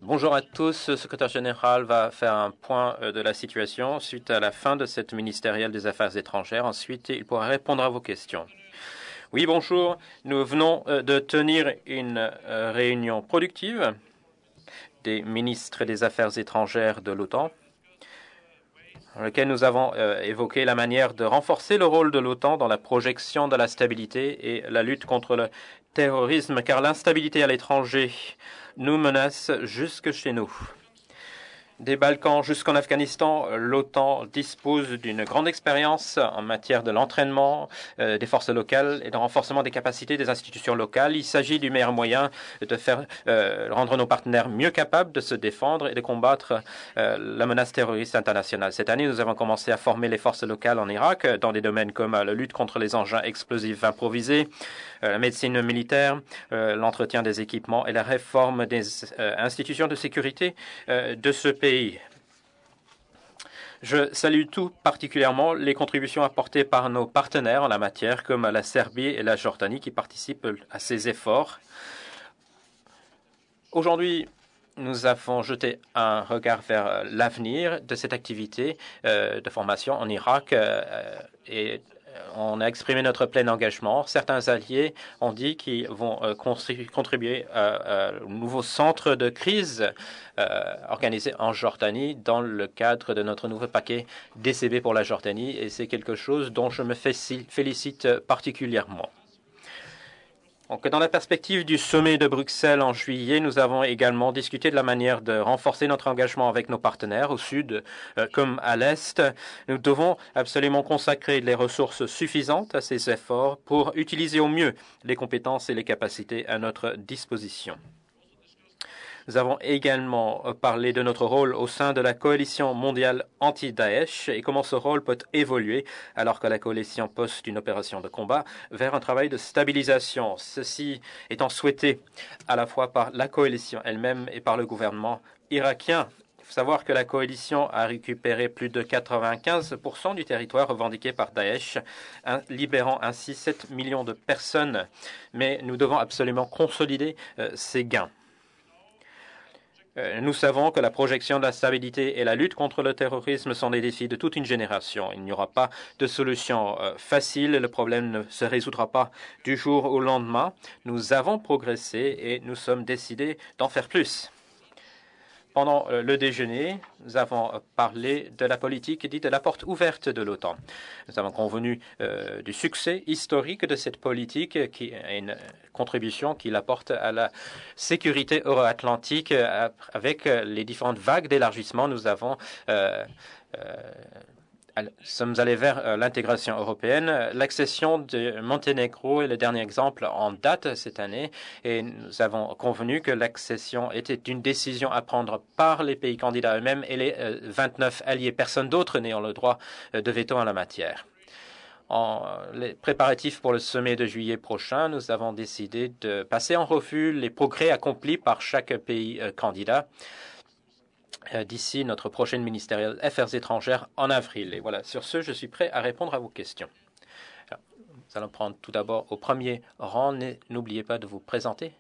Bonjour à tous. Le secrétaire général va faire un point de la situation suite à la fin de cette ministérielle des Affaires étrangères. Ensuite, il pourra répondre à vos questions. Oui, bonjour. Nous venons de tenir une réunion productive des ministres des Affaires étrangères de l'OTAN, dans laquelle nous avons évoqué la manière de renforcer le rôle de l'OTAN dans la projection de la stabilité et la lutte contre le terrorisme, car l'instabilité à l'étranger nous menace jusque chez nous. Des Balkans jusqu'en Afghanistan, l'OTAN dispose d'une grande expérience en matière de l'entraînement des forces locales et de renforcement des capacités des institutions locales. Il s'agit du meilleur moyen de faire rendre nos partenaires mieux capables de se défendre et de combattre la menace terroriste internationale. Cette année, nous avons commencé à former les forces locales en Irak dans des domaines comme la lutte contre les engins explosifs improvisés, la médecine militaire, l'entretien des équipements et la réforme des institutions de sécurité de ce pays. Je salue tout particulièrement les contributions apportées par nos partenaires en la matière, comme la Serbie et la Jordanie, qui participent à ces efforts. Aujourd'hui, nous avons jeté un regard vers l'avenir de cette activité de formation en Irak et on a exprimé notre plein engagement. Certains alliés ont dit qu'ils vont contribuer au nouveau centre de crise organisé en Jordanie dans le cadre de notre nouveau paquet DCB pour la Jordanie, et c'est quelque chose dont je me félicite particulièrement. Donc, dans la perspective du sommet de Bruxelles en juillet, nous avons également discuté de la manière de renforcer notre engagement avec nos partenaires au sud comme à l'est. Nous devons absolument consacrer les ressources suffisantes à ces efforts pour utiliser au mieux les compétences et les capacités à notre disposition. Nous avons également parlé de notre rôle au sein de la coalition mondiale anti-Daesh et comment ce rôle peut évoluer alors que la coalition poste une opération de combat vers un travail de stabilisation. Ceci étant souhaité à la fois par la coalition elle-même et par le gouvernement irakien. Il faut savoir que la coalition a récupéré plus de 95% du territoire revendiqué par Daesh, libérant ainsi 7 millions de personnes. Mais nous devons absolument consolider ces gains. Nous savons que la projection de la stabilité et la lutte contre le terrorisme sont des défis de toute une génération. Il n'y aura pas de solution facile. Le problème ne se résoudra pas du jour au lendemain. Nous avons progressé et nous sommes décidés d'en faire plus. Pendant le déjeuner, nous avons parlé de la politique dite de la porte ouverte de l'OTAN. Nous avons convenu du succès historique de cette politique qui est une contribution qu'il apporte à la sécurité euro-atlantique avec les différentes vagues d'élargissement. Nous sommes allés vers l'intégration européenne. L'accession de Monténégro est le dernier exemple en date cette année et nous avons convenu que l'accession était une décision à prendre par les pays candidats eux-mêmes et les 29 alliés, personne d'autre n'ayant le droit de veto en la matière. Les préparatifs pour le sommet de juillet prochain, nous avons décidé de passer en revue les progrès accomplis par chaque pays candidat d'ici notre prochaine ministérielle Affaires étrangères en avril. Et voilà, sur ce, je suis prêt à répondre à vos questions. Alors, nous allons prendre tout d'abord au premier rang. N'oubliez pas de vous présenter.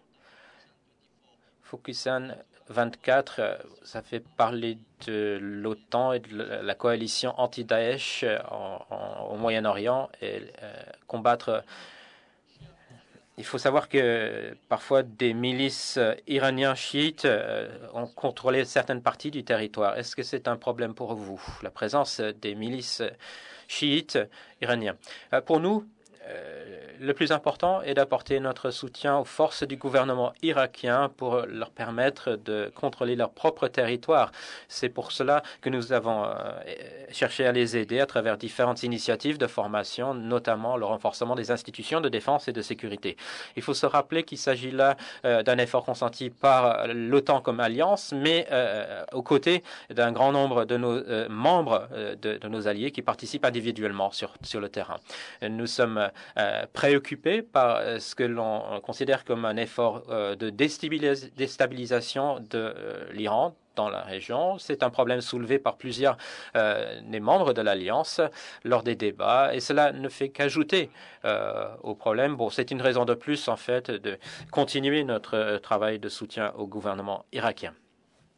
Fukusan 24, ça fait parler de l'OTAN et de la coalition anti-Daesh au Moyen-Orient et combattre. Il faut savoir que parfois des milices iraniens chiites ont contrôlé certaines parties du territoire. Est-ce que c'est un problème pour vous, la présence des milices chiites iraniens? Pour nous, le plus important est d'apporter notre soutien aux forces du gouvernement irakien pour leur permettre de contrôler leur propre territoire. C'est pour cela que nous avons cherché à les aider à travers différentes initiatives de formation, notamment le renforcement des institutions de défense et de sécurité. Il faut se rappeler qu'il s'agit là d'un effort consenti par l'OTAN comme alliance, mais aux côtés d'un grand nombre de nos membres de nos alliés qui participent individuellement sur le terrain. Nous sommes préoccupés par ce que l'on considère comme un effort de déstabilisation de l'Iran dans la région. C'est un problème soulevé par plusieurs des membres de l'Alliance lors des débats et cela ne fait qu'ajouter au problème. Bon, c'est une raison de plus, en fait, de continuer notre travail de soutien au gouvernement irakien.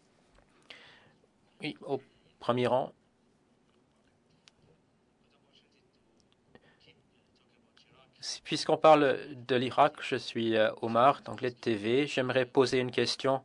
Oui, au premier rang. Puisqu'on parle de l'Irak, je suis Omar d'Anglais TV. J'aimerais poser une question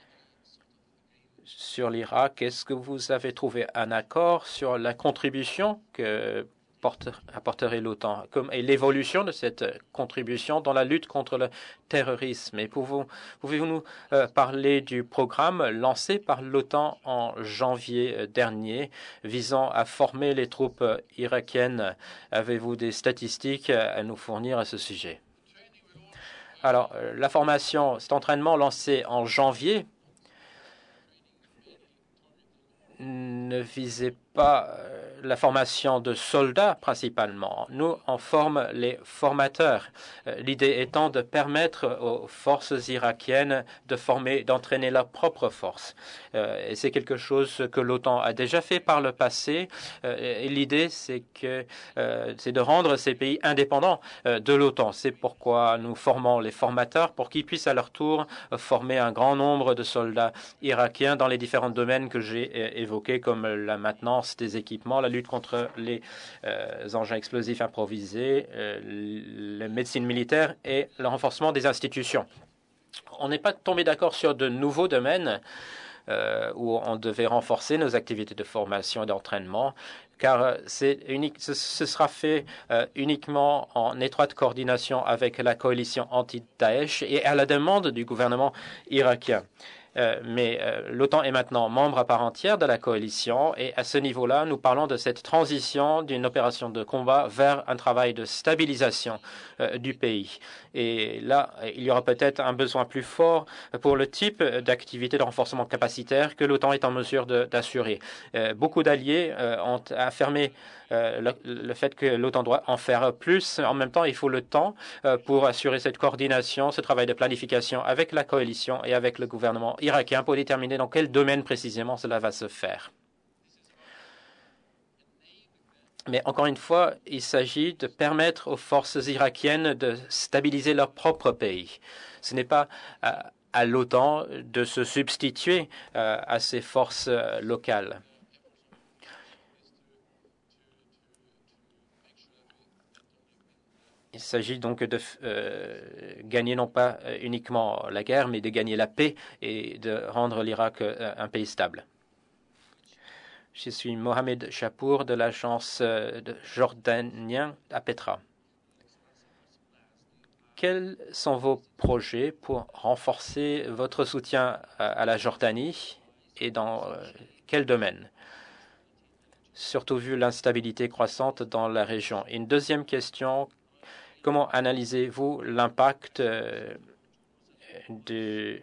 sur l'Irak. Est-ce que vous avez trouvé un accord sur la contribution que apporterait l'OTAN et l'évolution de cette contribution dans la lutte contre le terrorisme? Et pouvez-vous nous parler du programme lancé par l'OTAN en janvier dernier visant à former les troupes irakiennes? Avez-vous des statistiques à nous fournir à ce sujet? Alors, la formation, cet entraînement lancé en janvier ne visait pas la formation de soldats principalement. Nous, on forme les formateurs. L'idée étant de permettre aux forces irakiennes de former, d'entraîner leurs propres forces. Et c'est quelque chose que l'OTAN a déjà fait par le passé. Et l'idée, c'est de rendre ces pays indépendants de l'OTAN. C'est pourquoi nous formons les formateurs pour qu'ils puissent à leur tour former un grand nombre de soldats irakiens dans les différents domaines que j'ai évoqués, comme la maintenance des équipements, la lutte contre les engins explosifs improvisés, la médecine militaire et le renforcement des institutions. On n'est pas tombé d'accord sur de nouveaux domaines où on devait renforcer nos activités de formation et d'entraînement, car ce sera fait uniquement en étroite coordination avec la coalition anti-Daesh et à la demande du gouvernement irakien. Mais l'OTAN est maintenant membre à part entière de la coalition et à ce niveau-là, nous parlons de cette transition d'une opération de combat vers un travail de stabilisation du pays. Et là, il y aura peut-être un besoin plus fort pour le type d'activité de renforcement capacitaire que l'OTAN est en mesure d'assurer. Beaucoup d'alliés ont affirmé le fait que l'OTAN doit en faire plus. En même temps, il faut le temps pour assurer cette coordination, ce travail de planification avec la coalition et avec le gouvernement irakien pour déterminer dans quel domaine précisément cela va se faire. Mais encore une fois, il s'agit de permettre aux forces irakiennes de stabiliser leur propre pays. Ce n'est pas à l'OTAN de se substituer à ces forces locales. Il s'agit donc de gagner non pas uniquement la guerre, mais de gagner la paix et de rendre l'Irak un pays stable. Je suis Mohamed Chapour de l'agence de jordanien à Petra. Quels sont vos projets pour renforcer votre soutien à la Jordanie et dans quel domaine? Surtout vu l'instabilité croissante dans la région. Et une deuxième question, comment analysez-vous l'impact de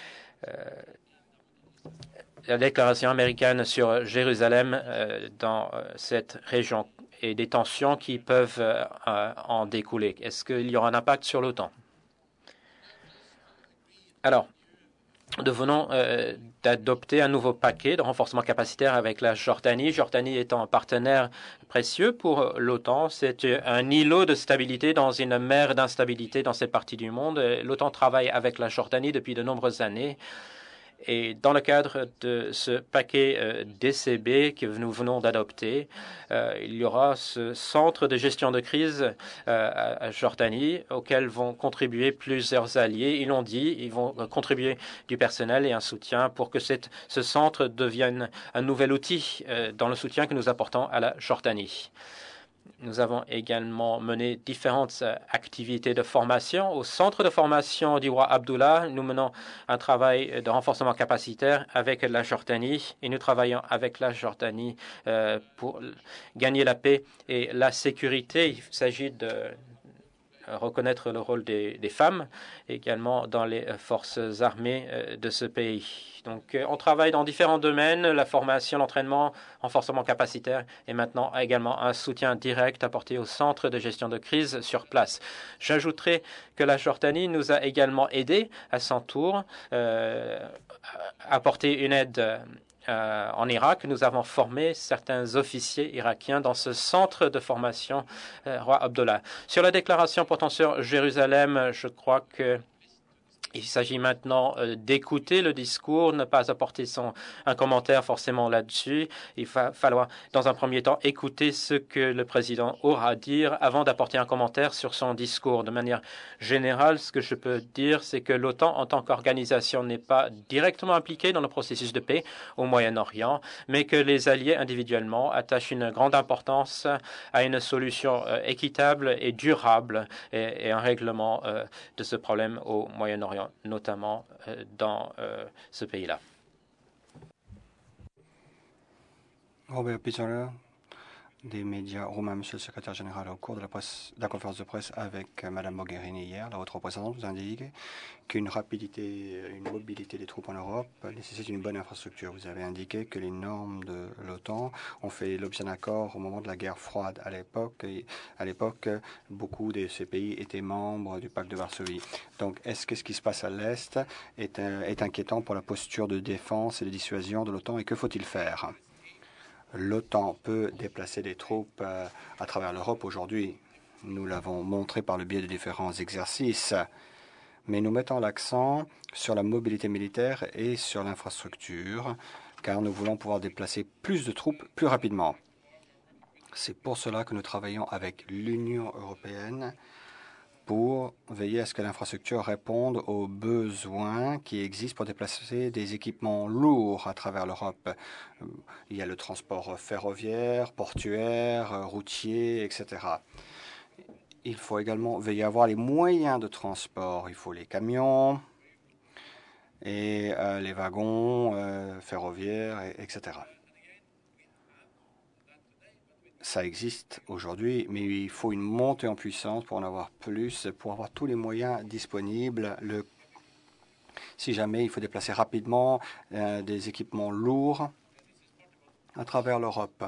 la déclaration américaine sur Jérusalem dans cette région et des tensions qui peuvent en découler? Est-ce qu'il y aura un impact sur l'OTAN? Alors, nous venons d'adopter un nouveau paquet de renforcement capacitaire avec la Jordanie. Jordanie étant un partenaire précieux pour l'OTAN, c'est un îlot de stabilité dans une mer d'instabilité dans cette partie du monde. L'OTAN travaille avec la Jordanie depuis de nombreuses années. Et dans le cadre de ce paquet DCB que nous venons d'adopter, il y aura ce centre de gestion de crise à Jordanie auquel vont contribuer plusieurs alliés. Ils l'ont dit, ils vont contribuer du personnel et un soutien pour que ce centre devienne un nouvel outil dans le soutien que nous apportons à la Jordanie. Nous avons également mené différentes activités de formation. Au centre de formation du roi Abdullah, nous menons un travail de renforcement capacitaire avec la Jordanie et nous travaillons avec la Jordanie pour gagner la paix et la sécurité. Il s'agit de reconnaître le rôle des femmes, également dans les forces armées de ce pays. Donc, on travaille dans différents domaines, la formation, l'entraînement, renforcement capacitaire et maintenant également un soutien direct apporté au centre de gestion de crise sur place. J'ajouterai que la Jordanie nous a également aidés à son tour à apporter une aide en Irak. Nous avons formé certains officiers irakiens dans ce centre de formation roi Abdullah. Sur la déclaration portant sur Jérusalem, je crois que Il s'agit maintenant d'écouter le discours, ne pas apporter un commentaire forcément là-dessus. Il va falloir, dans un premier temps, écouter ce que le président aura à dire avant d'apporter un commentaire sur son discours. De manière générale, ce que je peux dire, c'est que l'OTAN, en tant qu'organisation, n'est pas directement impliquée dans le processus de paix au Moyen-Orient, mais que les alliés individuellement attachent une grande importance à une solution équitable et durable et un règlement de ce problème au Moyen-Orient, notamment dans ce pays-là. Robert Pizzolo, des médias roumains, Monsieur le secrétaire général. Au cours de la conférence de presse avec Mme Mogherini hier, la haute représentante vous indique qu'une rapidité, une mobilité des troupes en Europe nécessite une bonne infrastructure. Vous avez indiqué que les normes de l'OTAN ont fait l'objet d'un accord au moment de la guerre froide. À l'époque, beaucoup de ces pays étaient membres du pacte de Varsovie. Donc, est-ce que ce qui se passe à l'Est est inquiétant pour la posture de défense et de dissuasion de l'OTAN et que faut-il faire? L'OTAN peut déplacer des troupes à travers l'Europe aujourd'hui. Nous l'avons montré par le biais de différents exercices. Mais nous mettons l'accent sur la mobilité militaire et sur l'infrastructure, car nous voulons pouvoir déplacer plus de troupes plus rapidement. C'est pour cela que nous travaillons avec l'Union européenne pour veiller à ce que l'infrastructure réponde aux besoins qui existent pour déplacer des équipements lourds à travers l'Europe. Il y a le transport ferroviaire, portuaire, routier, etc. Il faut également veiller à avoir les moyens de transport. Il faut les camions et les wagons ferroviaires, etc. Ça existe aujourd'hui, mais il faut une montée en puissance pour en avoir plus, pour avoir tous les moyens disponibles. Si jamais il faut déplacer rapidement des équipements lourds à travers l'Europe.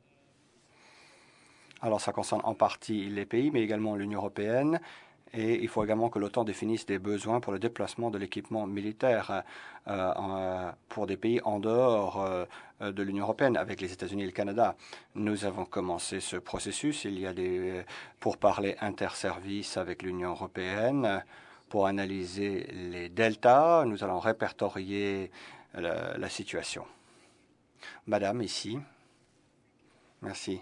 Alors, ça concerne en partie les pays, mais également l'Union européenne. Et il faut également que l'OTAN définisse des besoins pour le déplacement de l'équipement militaire pour des pays en dehors de l'Union européenne, avec les États-Unis et le Canada. Nous avons commencé ce processus. Il y a des pourparlers interservices avec l'Union européenne pour analyser les deltas. Nous allons répertorier la situation. Madame, ici. Merci.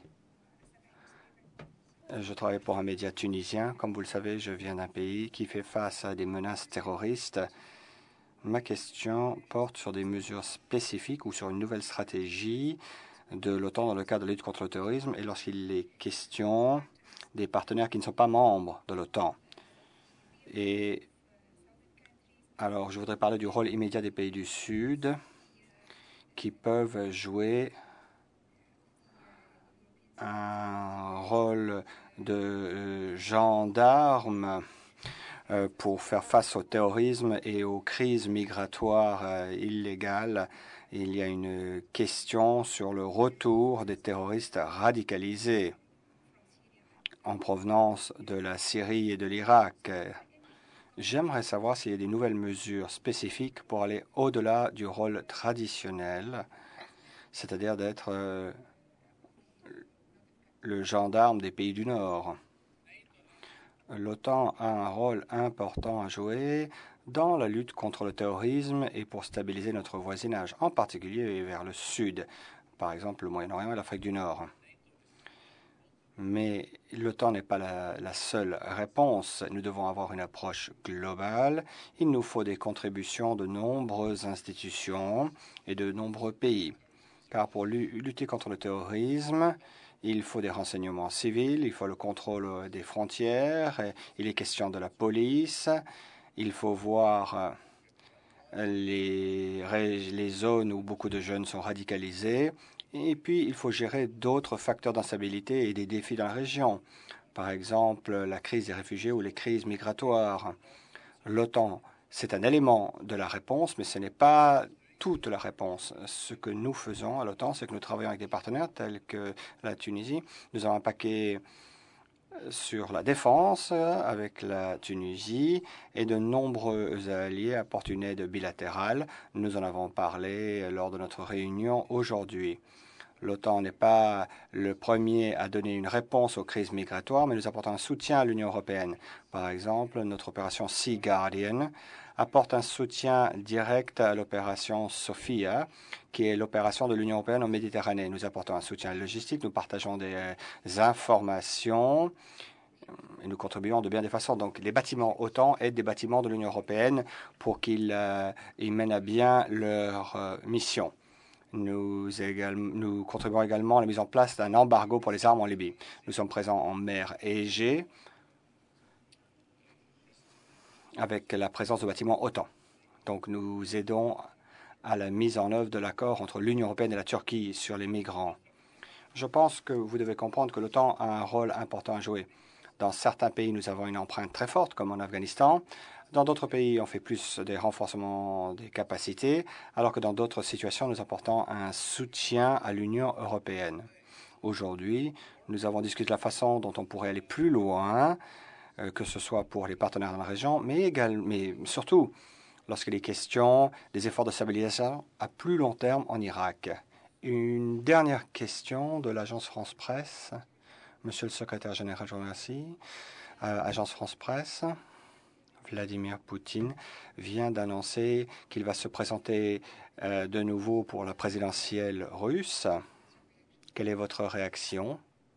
Je travaille pour un média tunisien. Comme vous le savez, je viens d'un pays qui fait face à des menaces terroristes. Ma question porte sur des mesures spécifiques ou sur une nouvelle stratégie de l'OTAN dans le cadre de la lutte contre le terrorisme et lorsqu'il est question des partenaires qui ne sont pas membres de l'OTAN. Et alors, je voudrais parler du rôle immédiat des pays du Sud qui peuvent jouer un rôle de gendarme pour faire face au terrorisme et aux crises migratoires illégales. Il y a une question sur le retour des terroristes radicalisés en provenance de la Syrie et de l'Irak. J'aimerais savoir s'il y a des nouvelles mesures spécifiques pour aller au-delà du rôle traditionnel, c'est-à-dire d'être le gendarme des pays du Nord. L'OTAN a un rôle important à jouer dans la lutte contre le terrorisme et pour stabiliser notre voisinage, en particulier vers le sud, par exemple le Moyen-Orient et l'Afrique du Nord. Mais l'OTAN n'est pas la seule réponse. Nous devons avoir une approche globale. Il nous faut des contributions de nombreuses institutions et de nombreux pays. Car pour lutter contre le terrorisme, il faut des renseignements civils, il faut le contrôle des frontières, il est question de la police, il faut voir les zones où beaucoup de jeunes sont radicalisés, et puis il faut gérer d'autres facteurs d'instabilité et des défis dans la région, par exemple la crise des réfugiés ou les crises migratoires. L'OTAN, c'est un élément de la réponse, mais ce n'est pas toute la réponse. Ce que nous faisons à l'OTAN, c'est que nous travaillons avec des partenaires tels que la Tunisie. Nous avons un paquet sur la défense avec la Tunisie et de nombreux alliés apportent une aide bilatérale. Nous en avons parlé lors de notre réunion aujourd'hui. L'OTAN n'est pas le premier à donner une réponse aux crises migratoires, mais nous apportons un soutien à l'Union européenne. Par exemple, notre opération Sea Guardian apporte un soutien direct à l'opération Sophia, qui est l'opération de l'Union européenne en Méditerranée. Nous apportons un soutien logistique, nous partageons des informations et nous contribuons de bien des façons. Donc, les bâtiments OTAN aident des bâtiments de l'Union européenne pour qu'ils mènent à bien leur mission. Nous contribuons également à la mise en place d'un embargo pour les armes en Libye. Nous sommes présents en mer Égée avec la présence de bâtiments OTAN. Donc, nous aidons à la mise en œuvre de l'accord entre l'Union européenne et la Turquie sur les migrants. Je pense que vous devez comprendre que l'OTAN a un rôle important à jouer. Dans certains pays, nous avons une empreinte très forte, comme en Afghanistan. Dans d'autres pays, on fait plus des renforcements des capacités, alors que dans d'autres situations, nous apportons un soutien à l'Union européenne. Aujourd'hui, nous avons discuté de la façon dont on pourrait aller plus loin, que ce soit pour les partenaires dans la région, mais surtout lorsqu'il est question des efforts de stabilisation à plus long terme en Irak. Une dernière question de l'agence France-Presse. Monsieur le secrétaire général, je vous remercie. Agence France-Presse, Vladimir Poutine vient d'annoncer qu'il va se présenter de nouveau pour la présidentielle russe. Quelle est votre réaction?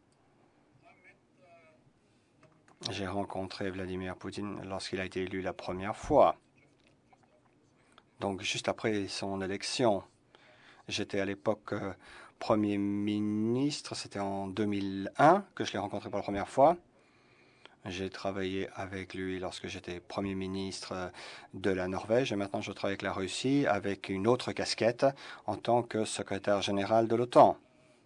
J'ai rencontré Vladimir Poutine lorsqu'il a été élu la première fois. Donc, juste après son élection. J'étais à l'époque Premier ministre, c'était en 2001 que je l'ai rencontré pour la première fois. J'ai travaillé avec lui lorsque j'étais Premier ministre de la Norvège et maintenant je travaille avec la Russie avec une autre casquette en tant que secrétaire général de l'OTAN.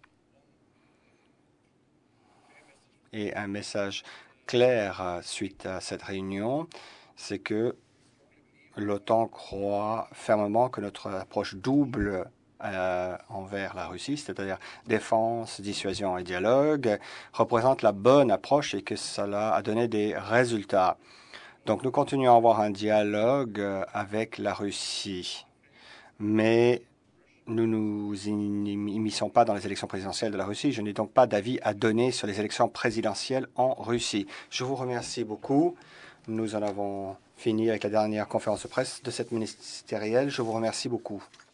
Et un message clair suite à cette réunion, c'est que l'OTAN croit fermement que notre approche double envers la Russie, c'est-à-dire défense, dissuasion et dialogue, représente la bonne approche et que cela a donné des résultats. Donc nous continuons à avoir un dialogue avec la Russie, mais nous ne nous immisçons pas dans les élections présidentielles de la Russie. Je n'ai donc pas d'avis à donner sur les élections présidentielles en Russie. Je vous remercie beaucoup. Nous en avons fini avec la dernière conférence de presse de cette ministérielle. Je vous remercie beaucoup.